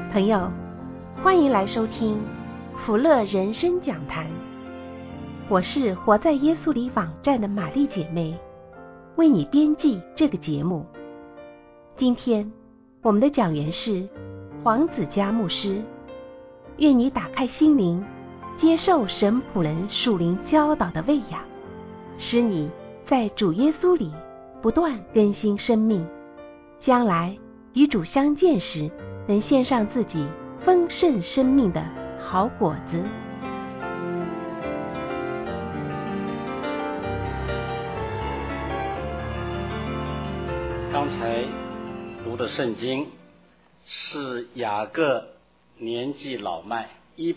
朋友，欢迎来收听福乐人生讲坛。我是活在耶稣里网站的玛丽姐妹，为你编辑这个节目。今天我们的讲员是黄子嘉牧师，愿你打开心灵，接受神仆人属灵教导的喂养，使你在主耶稣里不断更新生命，将来与主相见时，能献上自己丰盛生命的好果子。 刚才读的圣经是雅各年纪老迈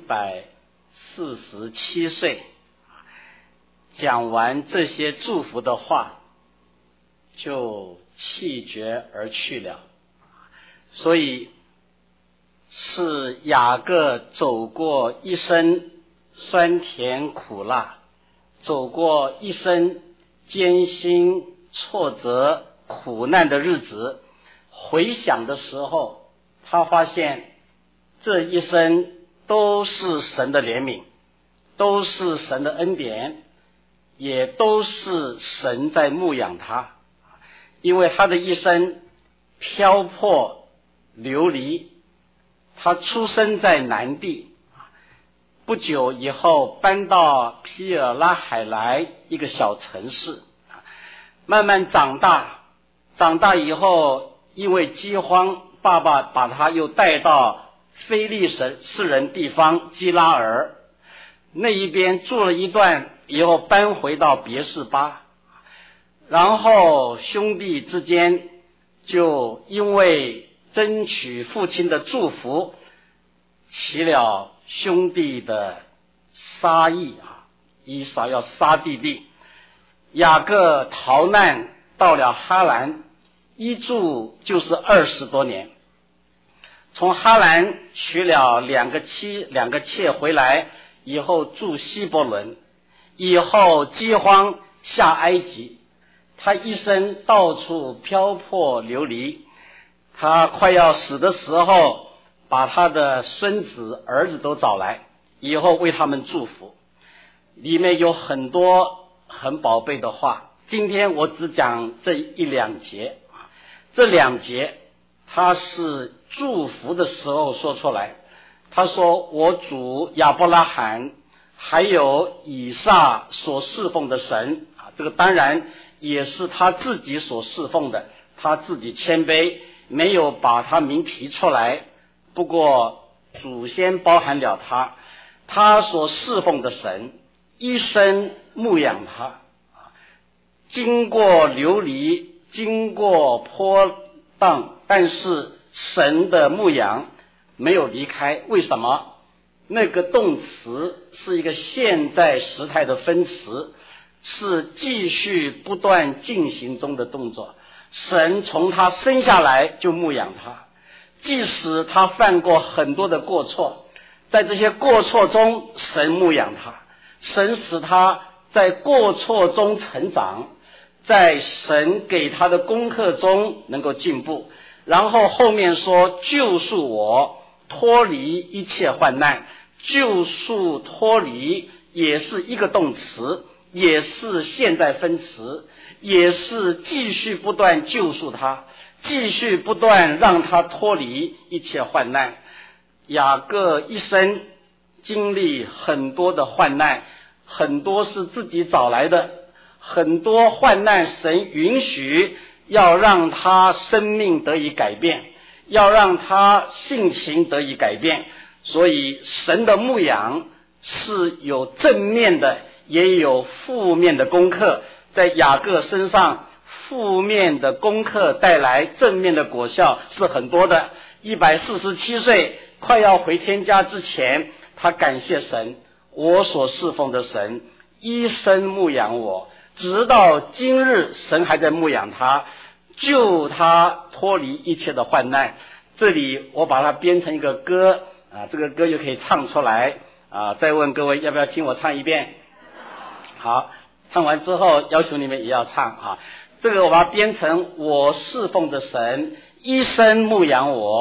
147岁，讲完这些祝福的话就气绝而去了。所以是雅各走过一生酸甜苦辣，走过一生艰辛挫折苦难的日子，回想的时候，他发现这一生都是神的怜悯，都是神的恩典，也都是神在牧养他。因为他的一生漂泊流离，他出生在南地，不久以后搬到皮尔拉海来一个小城市，慢慢长大以后，因为饥荒，爸爸把他又带到非利士人地方基拉尔那一边住了一段以后，搬回到别是巴，然后兄弟之间就因为争取父亲的祝福起了兄弟的杀意，以撒要杀弟弟。雅各逃难到了哈兰，一住就是20多年。从哈兰娶了两个妾回来以后，住希伯伦，以后饥荒下埃及，他一生到处漂泊流离。他快要死的时候，把他的孙子儿子都找来，以后为他们祝福，里面有很多很宝贝的话。今天我只讲这一两节，这两节他是祝福的时候说出来。他说我主亚伯拉罕还有以撒所侍奉的神，这个当然也是他自己所侍奉的，他自己谦卑，没有把他名提出来，不过祖先包含了他所侍奉的神一生牧养他，经过流离，经过波荡，但是神的牧养没有离开。为什么？那个动词是一个现在时态的分词，是继续不断进行中的动作。神从他生下来就牧养他，即使他犯过很多的过错，在这些过错中神牧养他，神使他在过错中成长，在神给他的功课中能够进步。然后后面说救赎我脱离一切患难，救赎脱离也是一个动词，也是现在分词，也是继续不断救赎他，继续不断让他脱离一切患难。雅各一生经历很多的患难，很多是自己找来的，很多患难神允许，要让他生命得以改变，要让他性情得以改变。所以神的牧养是有正面的也有负面的功课，在雅各身上负面的功课带来正面的果效是很多的。147岁快要回天家之前，他感谢神，我所侍奉的神一生牧养我，直到今日神还在牧养他，救他脱离一切的患难。这里我把它编成一个歌，这个歌就可以唱出来。再问各位要不要听我唱一遍？好，唱完之后要求你们也要唱。这个我把它编成我侍奉的神一生牧养我，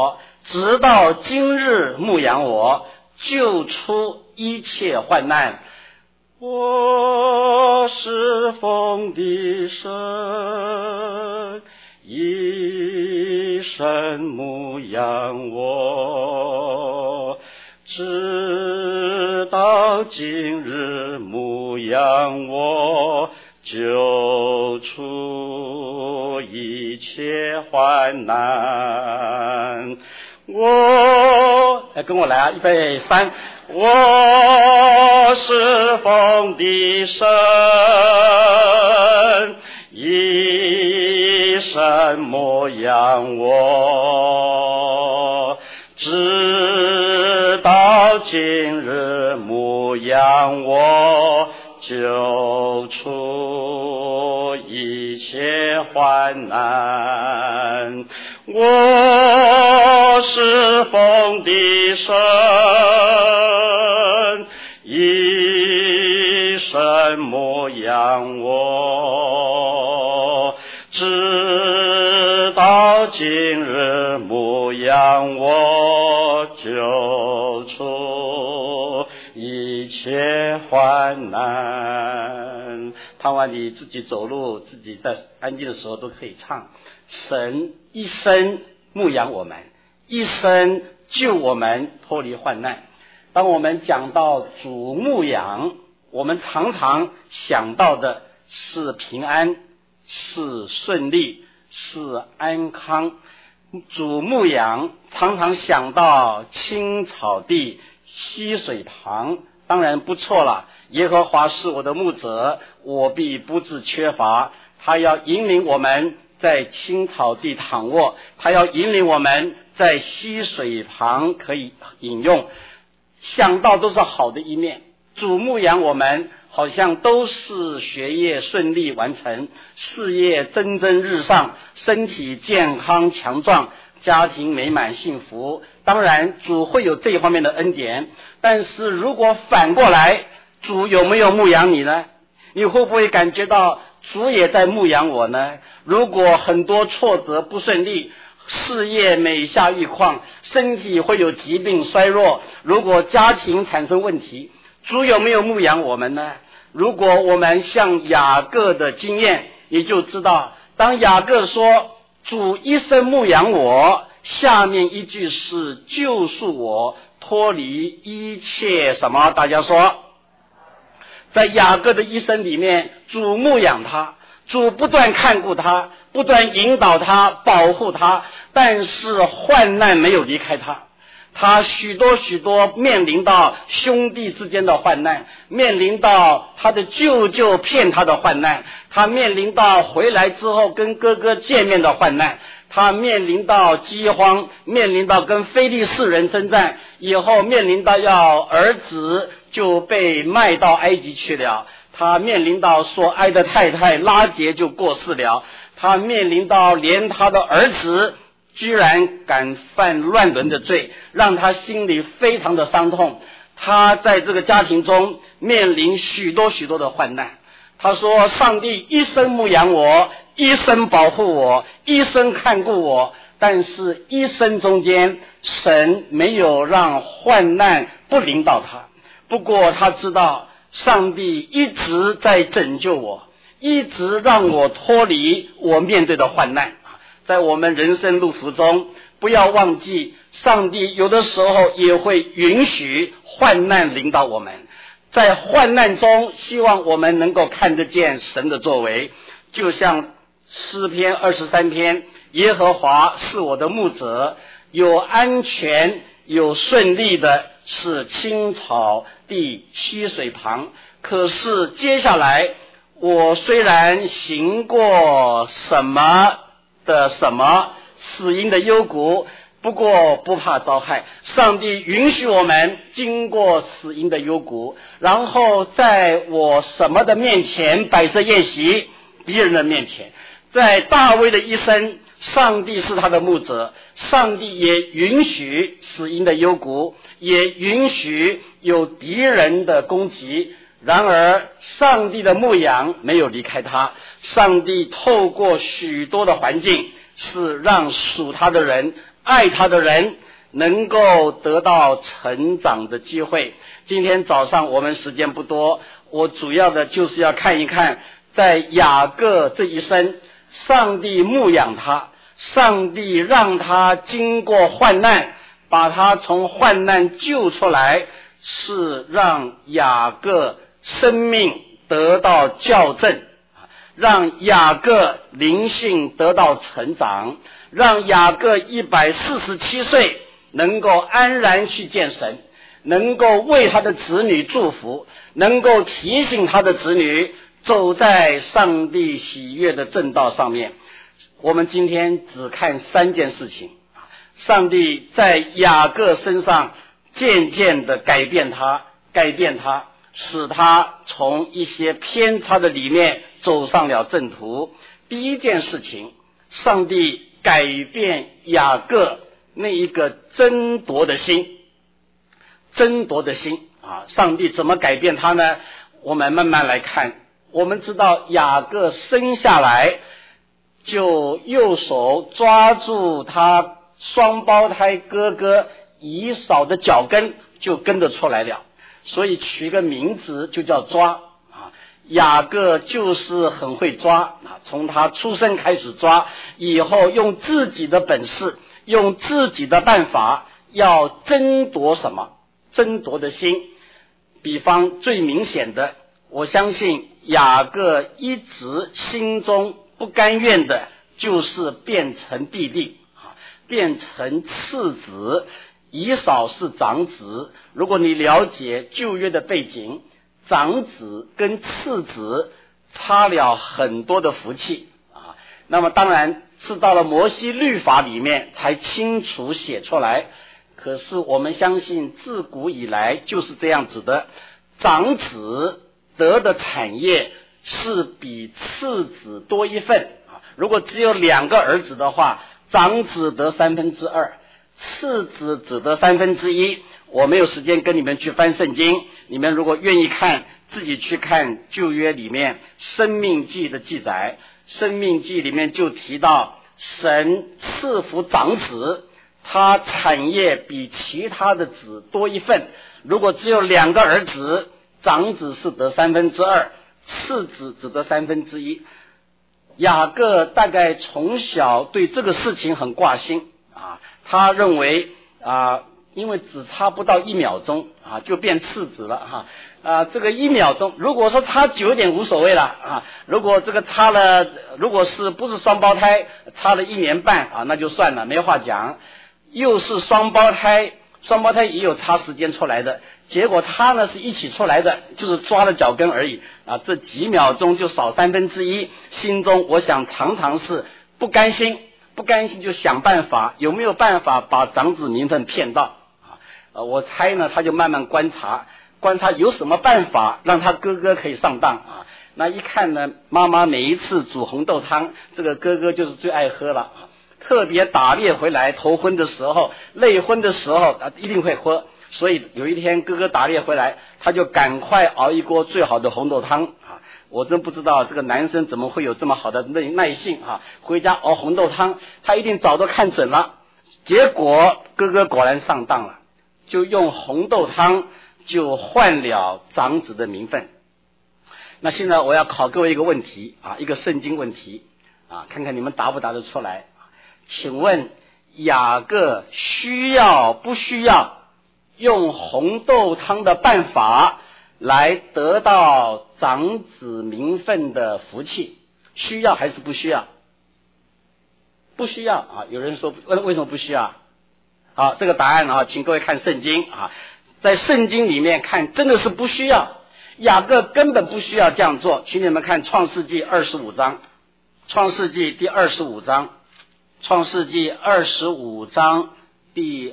直到今日牧养我，救出一切患难。我是奉的神，一生牧养我，直到今日牧养我，救出一切患难。跟我来啊，预备3，我是奉的神，一生牧养我，直到今日牧养我，救出一切患难。我是奉的神，一生牧养我，直到今日牧养我，救出一切患难。盼望你自己走路，自己在安静的时候都可以唱。神一生牧养我们，一生救我们脱离患难。当我们讲到主牧养，我们常常想到的是平安，是顺利，是安康。主牧养常常想到青草地、溪水旁，当然不错了。耶和华是我的牧者，我必不致缺乏。他要引领我们在青草地躺卧，他要引领我们在溪水旁可以饮用。想到都是好的一面。主牧养我们好像都是学业顺利完成，事业蒸蒸日上，身体健康强壮，家庭美满幸福。当然主会有这一方面的恩典，但是如果反过来，主有没有牧养你呢？你会不会感觉到主也在牧养我呢？如果很多挫折不顺利，事业每下愈况，身体会有疾病衰弱，如果家庭产生问题，主有没有牧养我们呢？如果我们像雅各的经验，你就知道，当雅各说主一生牧养我，下面一句是救赎我脱离一切什么？大家说，在雅各的一生里面，主牧养他，主不断看顾他，不断引导他，保护他，但是患难没有离开他。他许多面临到兄弟之间的患难，面临到他的舅舅骗他的患难，他面临到回来之后跟哥哥见面的患难，他面临到饥荒，面临到跟非利士人征战，以后面临到要儿子就被卖到埃及去了，他面临到所爱的太太拉结就过世了，他面临到连他的儿子居然敢犯乱伦的罪，让他心里非常的伤痛。他在这个家庭中面临许多的患难。他说上帝一生牧养我，一生保护我，一生看顾我，但是一生中间神没有让患难不临到他。不过他知道上帝一直在拯救我，一直让我脱离我面对的患难。在我们人生路途中，不要忘记上帝有的时候也会允许患难临到我们，在患难中希望我们能够看得见神的作为。就像诗篇23篇，耶和华是我的牧者，有安全有顺利的是青草地溪水旁。可是接下来，我虽然行过什么死荫的幽谷，不过不怕遭害。上帝允许我们经过死荫的幽谷，然后在我什么的面前摆设宴席，敌人的面前。在大卫的一生，上帝是他的牧者，上帝也允许死荫的幽谷，也允许有敌人的攻击。然而上帝的牧养没有离开他，上帝透过许多的环境，是让属他的人、爱他的人能够得到成长的机会。今天早上我们时间不多，我主要的就是要看一看，在雅各这一生，上帝牧养他，上帝让他经过患难，把他从患难救出来，是让雅各生命得到校正，让雅各灵性得到成长，让雅各147岁能够安然去见神，能够为他的子女祝福，能够提醒他的子女走在上帝喜悦的正道上面。我们今天只看3件事情，上帝在雅各身上渐渐的改变他，使他从一些偏差的里面走上了正途。第一件事情，上帝改变雅各那一个争夺的心啊！上帝怎么改变他呢？我们慢慢来看。我们知道雅各生下来就右手抓住他双胞胎哥哥以扫的脚跟，就跟得出来了，所以取个名字就叫抓啊。雅各就是很会抓啊，从他出生开始抓，以后用自己的本事，用自己的办法，要争夺什么？争夺的心。比方最明显的，我相信雅各一直心中不甘愿的就是变成弟弟，变成次子。以扫是长子，如果你了解旧约的背景，长子跟次子差了很多的福气啊。那么当然是到了摩西律法里面才清楚写出来，可是我们相信自古以来就是这样子的，长子得的产业是比次子多一份啊。如果只有2个儿子的话，长子得2/3，次子只得1/3。我没有时间跟你们去翻圣经，你们如果愿意看，自己去看旧约里面申命记的记载。申命记里面就提到，神赐福长子，他产业比其他的子多一份。如果只有2个儿子，长子是得2/3，次子只得1/3。雅各大概从小对这个事情很挂心啊，他认为因为只差不到1秒钟啊，就变次子了这个1秒钟，如果说差久点无所谓了啊，如果这个差了，如果是不是双胞胎，差了1年半啊，那就算了，没话讲。又是双胞胎也有差时间出来的，结果他呢是一起出来的，就是抓了脚跟而已啊，这几秒钟就少1/3，心中我想常常是不甘心就想办法，有没有办法把长子名分骗到我猜呢，他就慢慢观察有什么办法让他哥哥可以上当啊。那一看呢，妈妈每一次煮红豆汤，这个哥哥就是最爱喝了特别打猎回来头昏的时候，累昏的时候一定会喝。所以有一天哥哥打猎回来，他就赶快熬一锅最好的红豆汤我真不知道这个男生怎么会有这么好的耐性回家熬红豆汤，他一定早都看准了。结果哥哥果然上当了，就用红豆汤就换了长子的名分。那现在我要考各位一个问题一个圣经问题看看你们答不答得出来。请问雅各需要不需要用红豆汤的办法来得到长子名分的福气？需要还是不需要？不需要有人说为什么不需要？好，这个答案请各位看圣经在圣经里面看真的是不需要，雅各根本不需要这样做。请你们看创世纪25章，创世纪第25章，创世纪25章第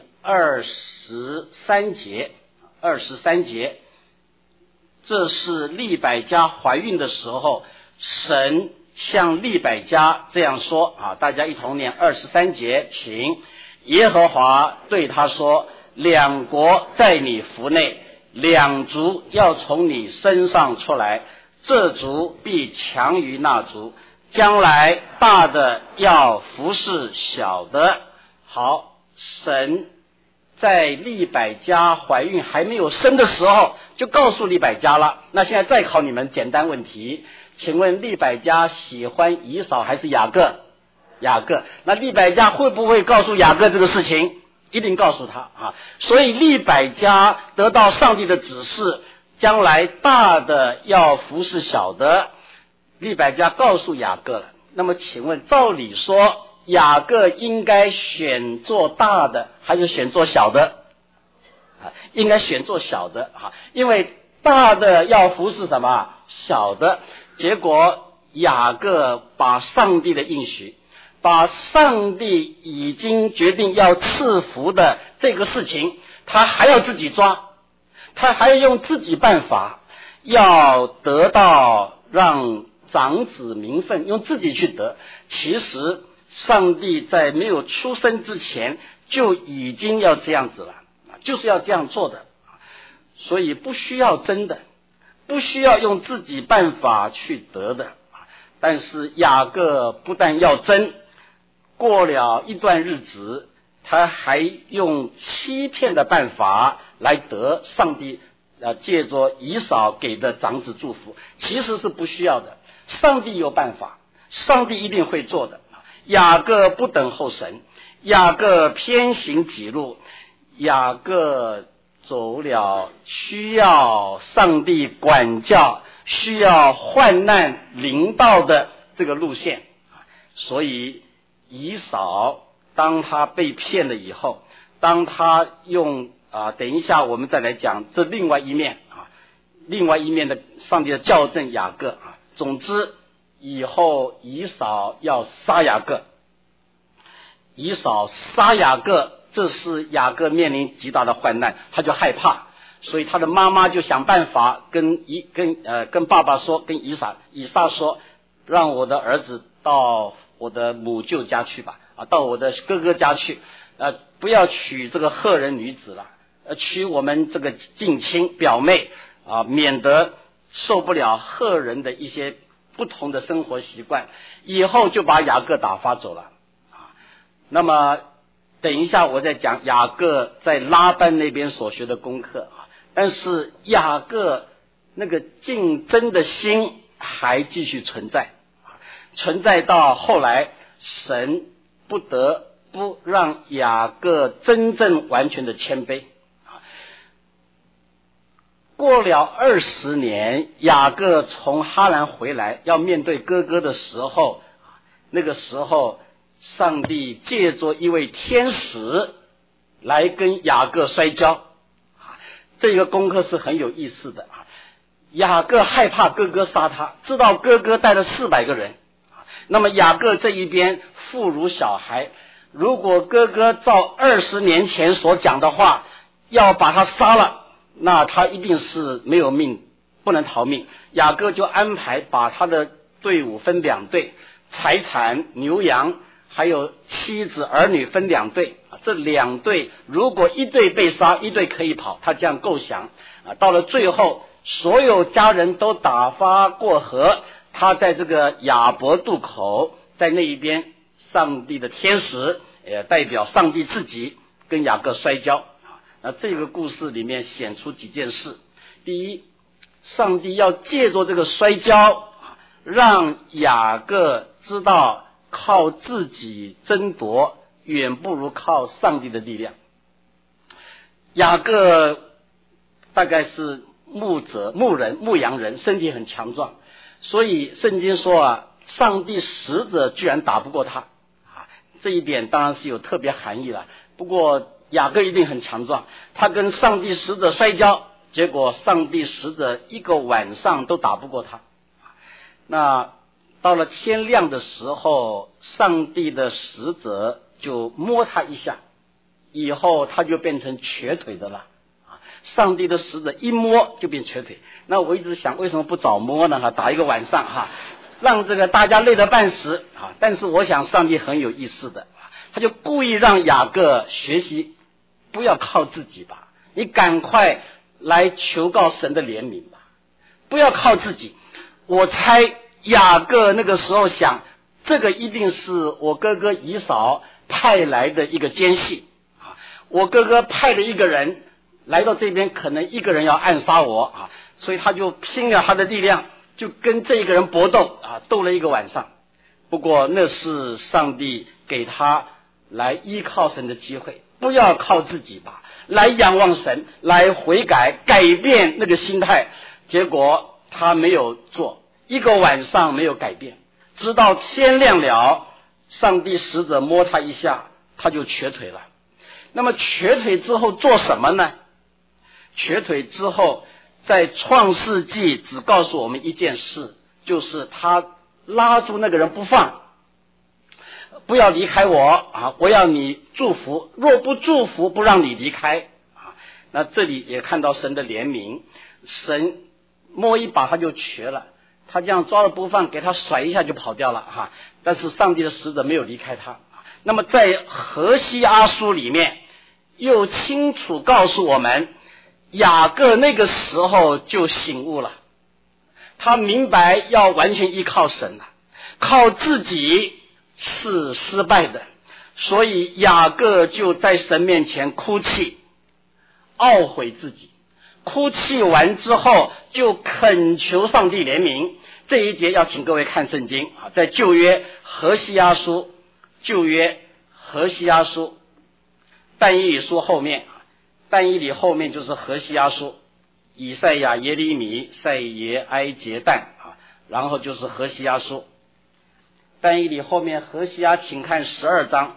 23节，这是利百加怀孕的时候，神向利百加这样说大家一同念23节，请。耶和华对他说，2国在你腹内，2族要从你身上出来，这族必强于那族，将来大的要服侍小的。好，神在利百加怀孕还没有生的时候就告诉利百加了。那现在再考你们简单问题，请问利百加喜欢以扫还是雅各？雅各。那利百加会不会告诉雅各这个事情？一定告诉他啊。所以利百加得到上帝的指示，将来大的要服侍小的，利百加告诉雅各了。那么请问，照理说雅各应该选做大的还是选做小的？应该选做小的，因为大的要服侍什么？小的。结果雅各把上帝的应许，把上帝已经决定要赐福的这个事情，他还要自己抓，他还要用自己办法，要得到让长子名分，用自己去得。其实上帝在没有出生之前就已经要这样子了，就是要这样做的，所以不需要争的，不需要用自己办法去得的。但是雅各不但要争，过了一段日子，他还用欺骗的办法来得上帝借着以扫给的长子祝福。其实是不需要的，上帝有办法，上帝一定会做的。雅各不等候神，雅各偏行己路，雅各走了需要上帝管教，需要患难临到的这个路线。所以以扫当他被骗了以后，当他用等一下我们再来讲这另外一面另外一面的上帝的校正雅各总之以后以扫要杀雅各，以扫杀雅各，这是雅各面临极大的患难，他就害怕，所以他的妈妈就想办法跟爸爸说，跟以撒说，让我的儿子到我的母舅家去吧，到我的哥哥家去，不要娶这个赫人女子了，娶我们这个近亲表妹免得受不了赫人的一些不同的生活习惯。以后就把雅各打发走了。那么等一下我再讲雅各在拉班那边所学的功课但是雅各那个竞争的心还继续存在到后来神不得不让雅各真正完全的谦卑。过了20年，雅各从哈兰回来要面对哥哥的时候，那个时候上帝借着一位天使来跟雅各摔跤。这个功课是很有意思的。雅各害怕哥哥杀他，知道哥哥带了400个人，那么雅各这一边妇孺小孩，如果哥哥照20年前所讲的话要把他杀了，那他一定是没有命，不能逃命。雅各就安排把他的队伍分2队，财产牛羊还有妻子儿女分2队，这2队如果1队被杀，1队可以跑，他这样构想到了最后所有家人都打发过河，他在这个雅博渡口，在那一边上帝的天使也代表上帝自己跟雅各摔跤。那这个故事里面显出几件事。第一，上帝要借着这个摔跤让雅各知道靠自己争夺远不如靠上帝的力量。雅各大概是牧羊人，身体很强壮，所以圣经说上帝使者居然打不过他这一点当然是有特别含义了。不过雅各一定很强壮，他跟上帝使者摔跤，结果上帝使者一个晚上都打不过他。那到了天亮的时候，上帝的使者就摸他一下，以后他就变成瘸腿的了。上帝的使者一摸就变瘸腿。那我一直想为什么不早摸呢？打一个晚上让这个大家累得半死但是我想上帝很有意思的，他就故意让雅各学习不要靠自己吧，你赶快来求告神的怜悯吧，不要靠自己。我猜雅各那个时候想，这个一定是我哥哥以扫派来的一个奸细我哥哥派了一个人来到这边，可能一个人要暗杀我啊，所以他就拼了他的力量，就跟这个人搏斗啊，斗了一个晚上。不过那是上帝给他来依靠神的机会，不要靠自己吧，来仰望神，来悔改，改变那个心态。结果他没有做，一个晚上没有改变，直到天亮了，上帝使者摸他一下，他就瘸腿了。那么瘸腿之后做什么呢？瘸腿之后，在创世纪只告诉我们一件事，就是他拉住那个人不放，不要离开我啊！我要你祝福，若不祝福，不让你离开啊！那这里也看到神的怜悯，神摸一把他就瘸了，他这样抓了不放，给他甩一下就跑掉了哈。但是上帝的使者没有离开他。那么在何西阿书里面又清楚告诉我们，雅各那个时候就醒悟了，他明白要完全依靠神了，靠自己是失败的，所以雅各就在神面前哭泣，懊悔自己。哭泣完之后就恳求上帝怜悯。这一节要请各位看圣经啊，在旧约何西阿书，旧约何西阿书，但以理书后面，但以理后面就是何西阿书，以赛亚、耶利米、赛耶、哀节、但啊，然后就是何西阿书。但以理后面何西阿，请看12章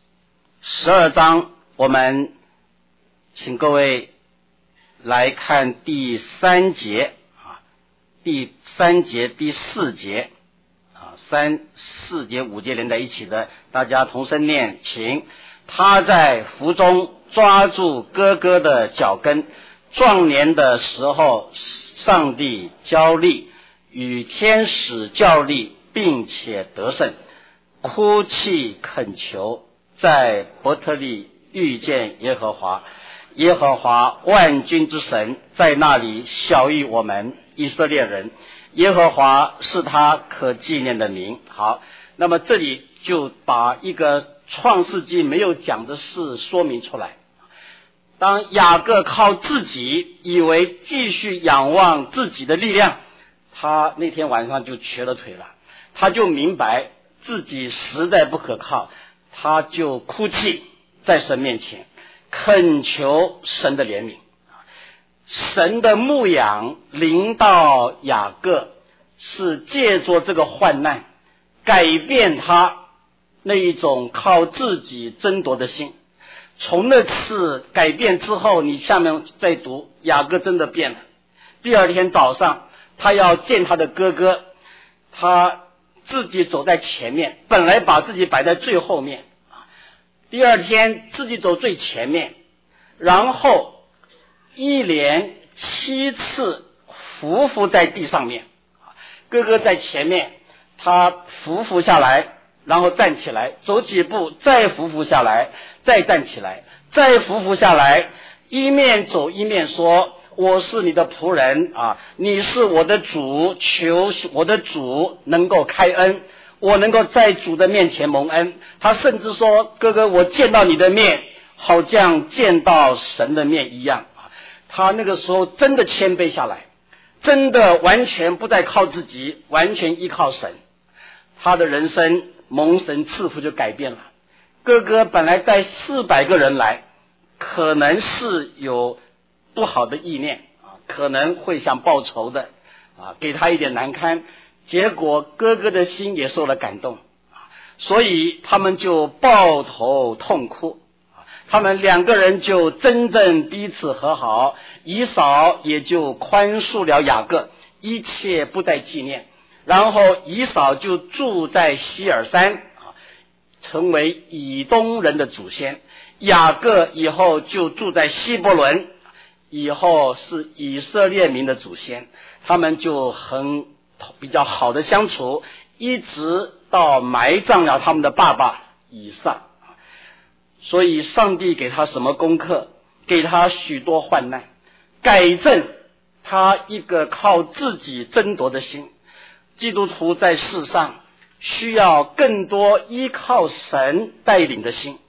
，12章我们请各位来看第3节啊，第3节、第4节啊，3、4节、5节连在一起的，大家同声念，请。他在腹中抓住哥哥的脚跟，壮年的时候，上帝交力，与天使较力，并且得胜，哭泣恳求，在伯特利遇见耶和华，耶和华万军之神在那里晓谕我们以色列人，耶和华是他可纪念的名。好，那么这里就把一个创世纪没有讲的事说明出来。当雅各靠自己，以为继续仰望自己的力量，他那天晚上就瘸了腿了，他就明白自己实在不可靠，他就哭泣在神面前，恳求神的怜悯。神的牧养临到雅各，是借着这个患难改变他那一种靠自己争夺的心。从那次改变之后，你下面再读，雅各真的变了。第二天早上他要见他的哥哥，他自己走在前面，本来把自己摆在最后面，第二天自己走最前面，然后一连7次匍匐在地上面，哥哥在前面，他匍匐下来，然后站起来，走几步再匍匐下来，再站起来，再匍匐下来，一面走一面说，我是你的仆人啊，你是我的主，求我的主能够开恩，我能够在主的面前蒙恩。他甚至说，哥哥，我见到你的面好像见到神的面一样。他那个时候真的谦卑下来，真的完全不再靠自己，完全依靠神。他的人生蒙神赐福就改变了。哥哥本来带400个人来，可能是有不好的意念啊，可能会想报仇的啊，给他一点难堪。结果哥哥的心也受了感动啊，所以他们就抱头痛哭。他们2个人就真正彼此和好，以扫也就宽恕了雅各，一切不再纪念。然后以扫就住在希尔山啊，成为以东人的祖先。雅各以后就住在希伯伦，以后是以色列民的祖先。他们就比较好的相处，一直到埋葬了他们的爸爸以撒。所以上帝给他什么功课？给他许多患难，改正他一个靠自己争夺的心。基督徒在世上需要更多依靠神带领的心，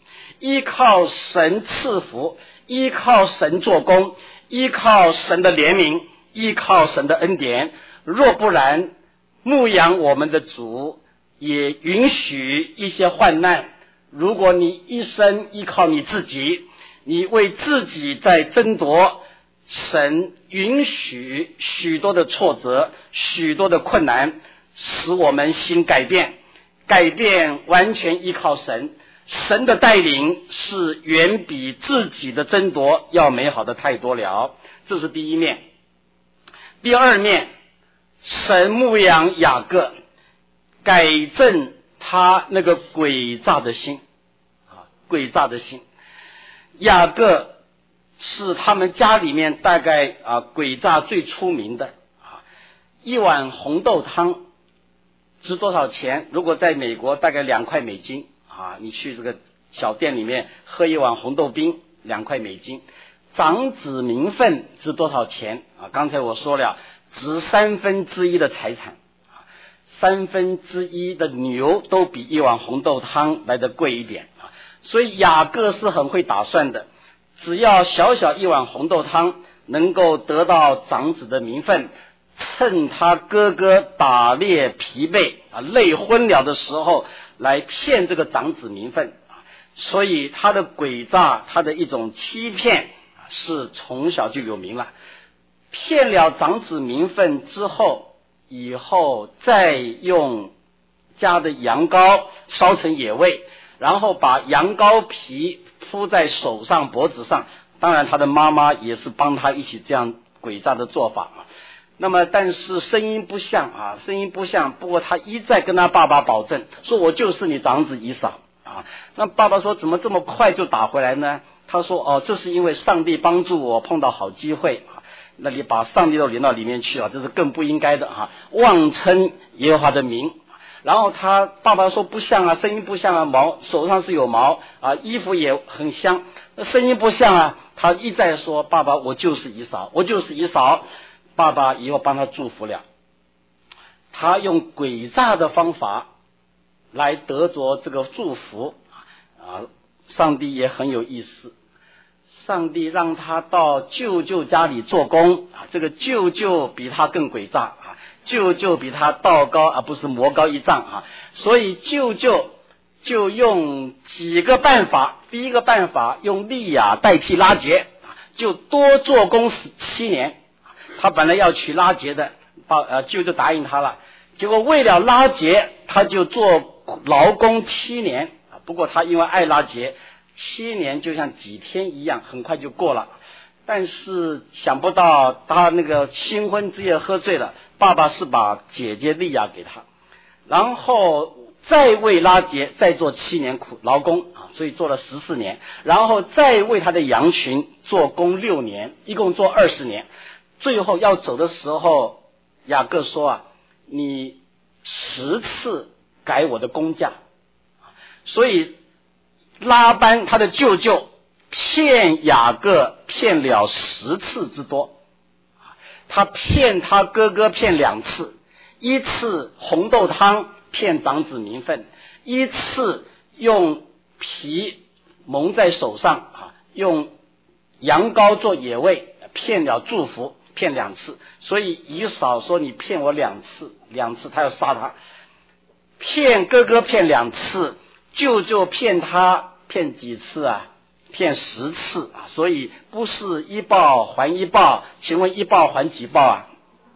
依靠神赐福，依靠神做工，依靠神的怜悯，依靠神的恩典。若不然，牧养我们的主也允许一些患难。如果你一生依靠你自己，你为自己在争夺，神允许许多的挫折，许多的困难，使我们心改变完全依靠神。神的带领是远比自己的争夺要美好的太多了。这是第一面。第二面，神牧养雅各，改正他那个诡诈的心。雅各是他们家里面大概诡诈最出名的。一碗红豆汤值多少钱？如果在美国大概2块美金你去这个小店里面喝一碗红豆冰2块美金。长子名分值多少钱刚才我说了，值1/3的财产1/3的牛都比一碗红豆汤来得贵一点所以雅各是很会打算的，只要小小一碗红豆汤能够得到长子的名分，趁他哥哥打猎疲惫累昏了的时候来骗这个长子名分所以他的诡诈，他的一种欺骗是从小就有名了。骗了长子名分之后，以后再用家的羊羔烧成野味，然后把羊羔皮敷在手上脖子上，当然他的妈妈也是帮他一起这样诡诈的做法那么但是声音不像，不过他一再跟他爸爸保证说我就是你长子以扫那爸爸说怎么这么快就打回来呢？他说这是因为上帝帮助我碰到好机会那你把上帝都连到里面去这是更不应该的妄称耶和华的名。然后他爸爸说不像声音不像毛手上是有毛衣服也很香，声音不像他一再说爸爸我就是以扫，爸爸以后帮他祝福了。他用诡诈的方法来得着这个祝福上帝也很有意思，上帝让他到舅舅家里做工这个舅舅比他更诡诈舅舅比他道高而不是魔高一丈所以舅舅就用几个办法。第一个办法用利亚代替拉结，就多做工7年。他本来要娶拉结的，舅舅答应他了，结果为了拉结他就做劳工7年不过他因为爱拉结，7年就像几天一样，很快就过了。但是想不到他那个新婚之夜喝醉了，爸爸是把姐姐利亚给他，然后再为拉结再做7年劳工所以做了14年，然后再为他的羊群做工6年，一共做20年。最后要走的时候，雅各说你10次改我的工价。所以拉班他的舅舅骗雅各骗了10次之多，他骗他哥哥骗2次，一次红豆汤骗长子名分，一次用皮蒙在手上用羊羔做野味骗了祝福，骗2次。所以以扫说你骗我2次他要杀他。骗哥哥骗2次，舅舅骗他骗几次骗10次所以不是一报还一报。请问一报还几报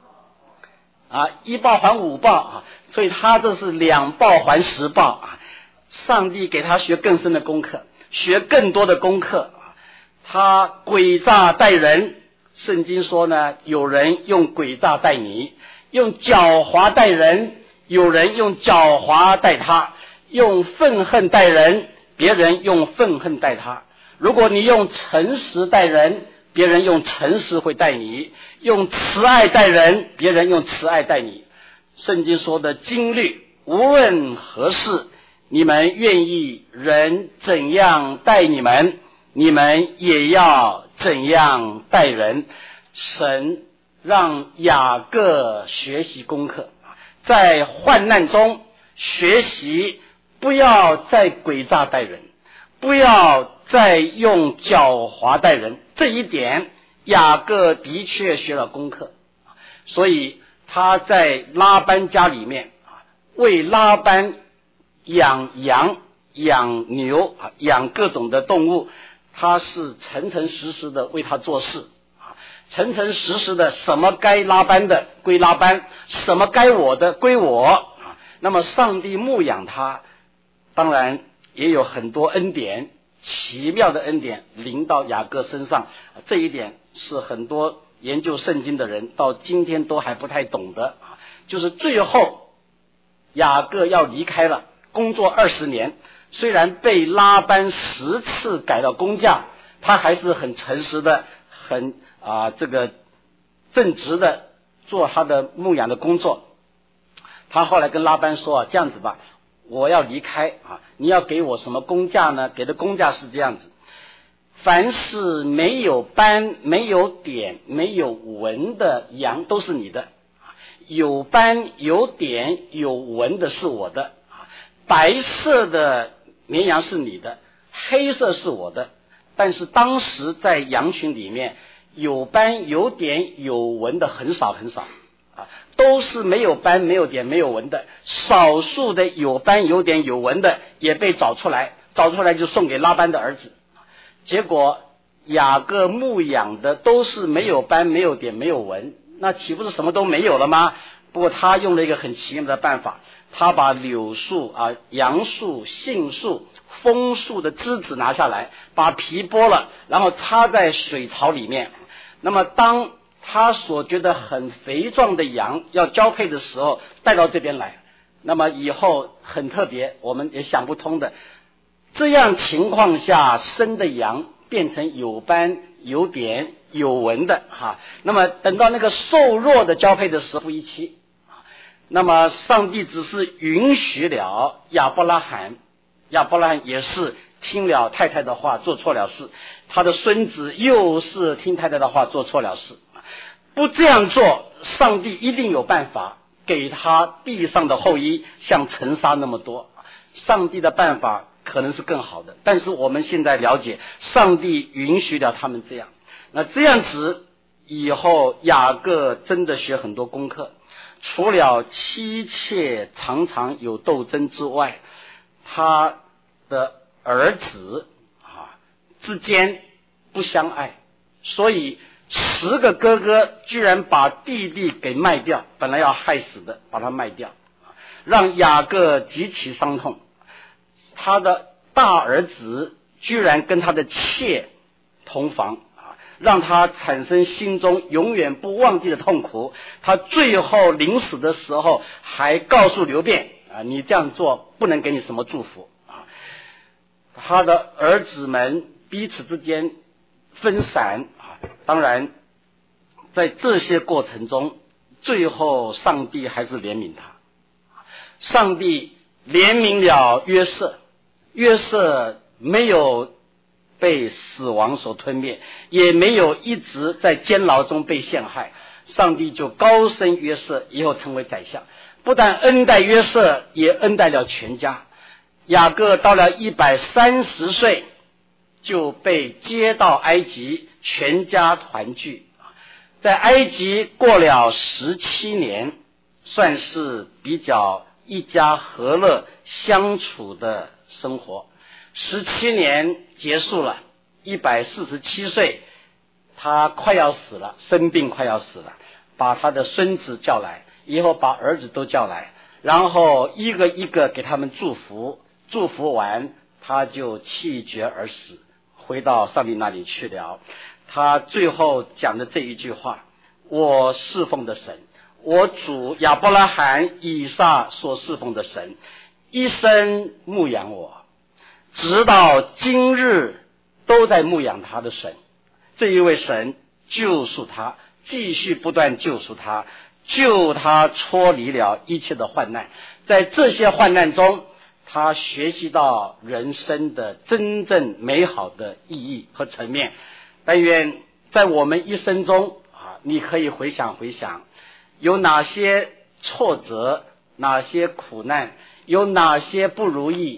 一报还5报所以他这是2报还10报上帝给他学更深的功课，学更多的功课他诡诈待人，圣经说呢，有人用诡诈待你，用狡猾待人，有人用狡猾待他，用愤恨待人，别人用愤恨待他。如果你用诚实待人，别人用诚实会待你，用慈爱待人，别人用慈爱待你。圣经说的经律，无论何事，你们愿意人怎样待你们，你们也要怎样待人。神让雅各学习功课，在患难中学习不要再诡诈待人， 不要再用狡猾待人。这一点雅各的确学了功课，所以他在拉班家里面为拉班养羊、养牛、养各种的动物，他是诚诚实实的为他做事，诚诚实实的，什么该拉班的归拉班，什么该我的归我。那么上帝牧养他，当然也有很多恩典，奇妙的恩典临到雅各身上，这一点是很多研究圣经的人到今天都还不太懂的。就是最后雅各要离开了，工作20年，虽然被拉班10次改了工价，他还是很诚实的，很这个正直的做他的牧养的工作。他后来跟拉班说这样子吧，我要离开你要给我什么工价呢？给的工价是这样子：凡是没有斑、没有点、没有纹的羊都是你的，有斑、有点、有纹的是我的，白色的绵羊是你的，黑色是我的。但是当时在羊群里面，有斑、有点、有纹的很少很少，都是没有斑、没有点、没有纹的。少数的有斑、有点、有纹的也被找出来就送给拉班的儿子。结果雅各牧养的都是没有斑、没有点、没有纹，那岂不是什么都没有了吗？不过他用了一个很奇妙的办法，他把柳树、杨树、杏树、枫树的枝子拿下来，把皮剥了，然后插在水槽里面。那么当他所觉得很肥壮的羊要交配的时候，带到这边来。那么以后很特别，我们也想不通的，这样情况下生的羊变成有斑、有点、有纹的那么等到那个瘦弱的交配的时候，一期，那么上帝只是允许了亚伯拉罕也是听了太太的话做错了事，他的孙子又是听太太的话做错了事。不这样做，上帝一定有办法给他地上的后裔像尘沙那么多。上帝的办法可能是更好的，但是我们现在了解，上帝允许了他们这样。那这样子以后，雅各真的学很多功课，除了妻妾常常有斗争之外，他的儿子之间不相爱，所以10个哥哥居然把弟弟给卖掉，本来要害死的，把他卖掉，让雅各极其伤痛。他的大儿子居然跟他的妾同房，让他产生心中永远不忘记的痛苦。他最后临死的时候还告诉刘辩你这样做不能给你什么祝福他的儿子们彼此之间分散当然在这些过程中，最后上帝还是怜悯他。上帝怜悯了约瑟，约瑟没有被死亡所吞灭，也没有一直在监牢中被陷害，上帝就高升约瑟，以后成为宰相。不但恩待约瑟，也恩待了全家。雅各到了130岁就被接到埃及，全家团聚。在埃及过了17年，算是比较一家和乐相处的生活。17年结束了，147岁他快要死了，生病快要死了，把他的孙子叫来，以后把儿子都叫来，然后一个一个给他们祝福，祝福完他就气绝而死，回到上帝那里去了。他最后讲的这一句话，我侍奉的神，我主亚伯拉罕、以撒所侍奉的神，一生牧养我，直到今日都在牧养他的神。这一位神救赎他，继续不断救赎他，救他脱离了一切的患难。在这些患难中，他学习到人生的真正美好的意义和层面。但愿在我们一生中你可以回想回想，有哪些挫折，哪些苦难，有哪些不如意，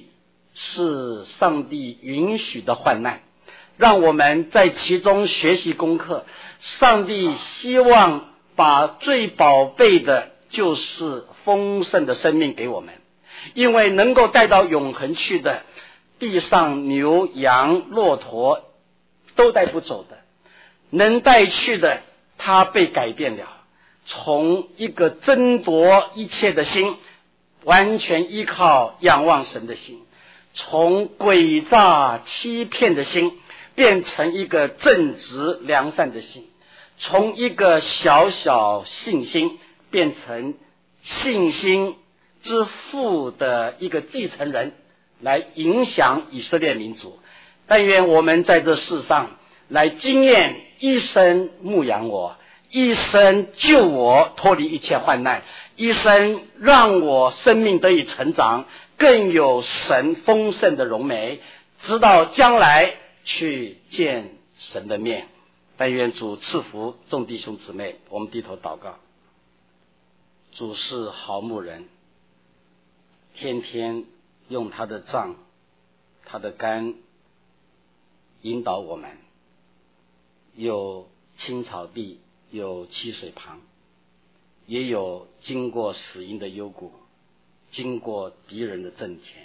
是上帝允许的患难，让我们在其中学习功课。上帝希望把最宝贝的就是丰盛的生命给我们，因为能够带到永恒去的，地上牛羊骆驼都带不走的，能带去的他被改变了，从一个争夺一切的心，完全依靠仰望神的心，从诡诈欺骗的心变成一个正直良善的心，从一个小小信心变成信心之父的一个继承人，来影响以色列民族。但愿我们在这世上来经验一生牧养我，一生救我脱离一切患难，一生让我生命得以成长，更有神丰盛的荣美，直到将来去见神的面。但愿主赐福众弟兄姊妹，我们低头祷告。主是好牧人，天天用他的杖他的竿引导我们，有青草地，有溪水旁，也有经过死荫的幽谷，经过敌人的阵前。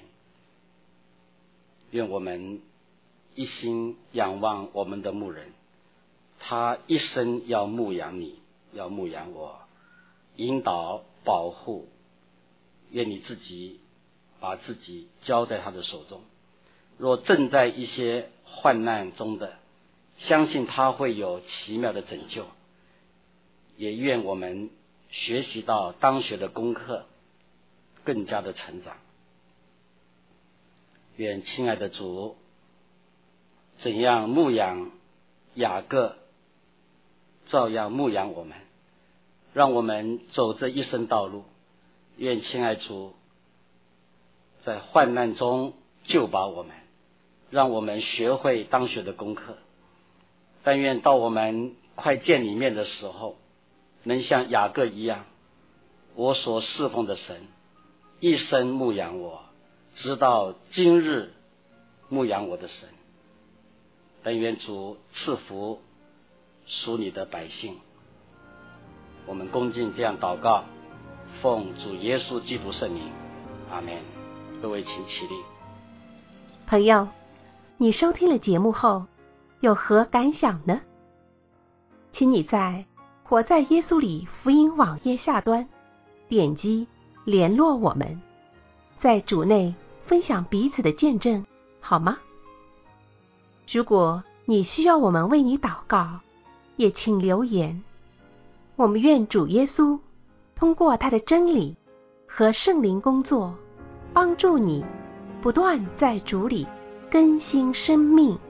愿我们一心仰望我们的牧人，他一生要牧养你，要牧养我，引导保护。愿你自己把自己交在他的手中，若正在一些患难中的，相信他会有奇妙的拯救。也愿我们学习到当学的功课，更加的成长。愿亲爱的主怎样牧养雅各，照样牧养我们，让我们走这一生道路。愿亲爱主在患难中救拔我们，让我们学会当学的功课。但愿到我们快见你面的时候，能像雅各一样，我所侍奉的神一生牧养我，直到今日牧养我的神。但愿主赐福属你的百姓。我们恭敬这样祷告，奉主耶稣基督圣名，阿们。各位请起立。 朋友，你收听了节目后有何感想呢？请你在活在耶稣里福音网页下端点击联络我们，在主内分享彼此的见证，好吗？如果你需要我们为你祷告，也请留言。我们愿主耶稣通过他的真理和圣灵工作，帮助你不断在主里更新生命。